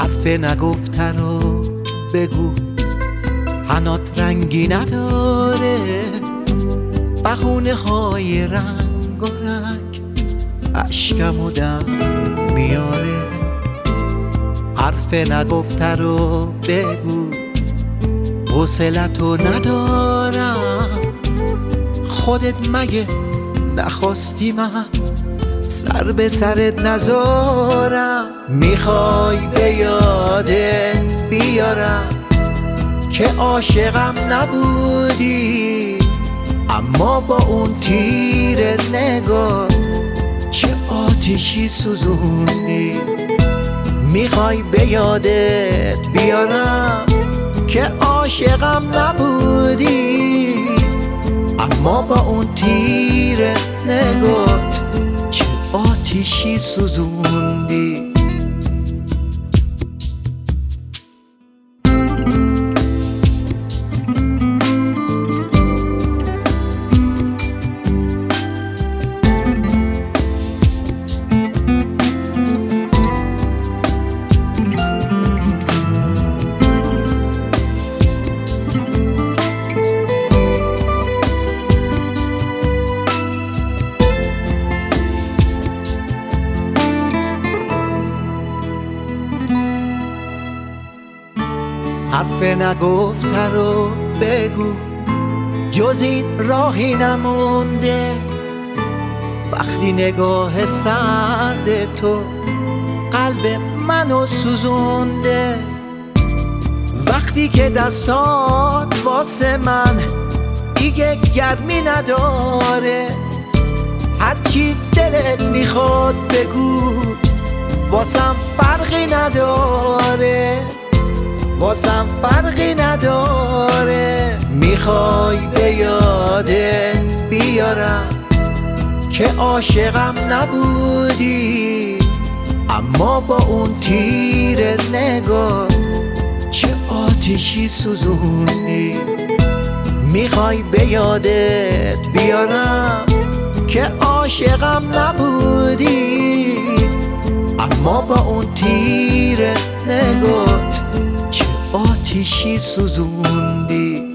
حرف نگفته رو بگو، حنات رنگی نداره، بهونه های رنگ و رنگ اشکمو دم میاره. حرف نگفته رو بگو، حوصلتو ندارم، خودت مگه نخواستی من سر به سرت نذارم؟ میخوای به یادت بیارم که عاشقم نبودی، اما با اون تیر نگاه چه آتیشی سوزوندی. میخوای به یادت بیارم که عاشقم نبودی، اما با اون تیر نگات چه آتیشی سوزوندی. حرف نگفته رو بگو، جز این راهی نمونده، وقتی نگاه سرد تو قلب منو سوزونده، وقتی که دستات واسه من دیگه گرمی نداره، هرچی دلت میخواد بگو، واسم فرقی نداره، واسم فرقی نداره. میخوای به یادت بیارم که عاشقم نبودی، اما با اون تیر نگاه چه آتیشی سوزوندی. میخوای به یادت بیارم که عاشقم نبودی، اما با اون تیر نگات چه آتیشی سوزوندی.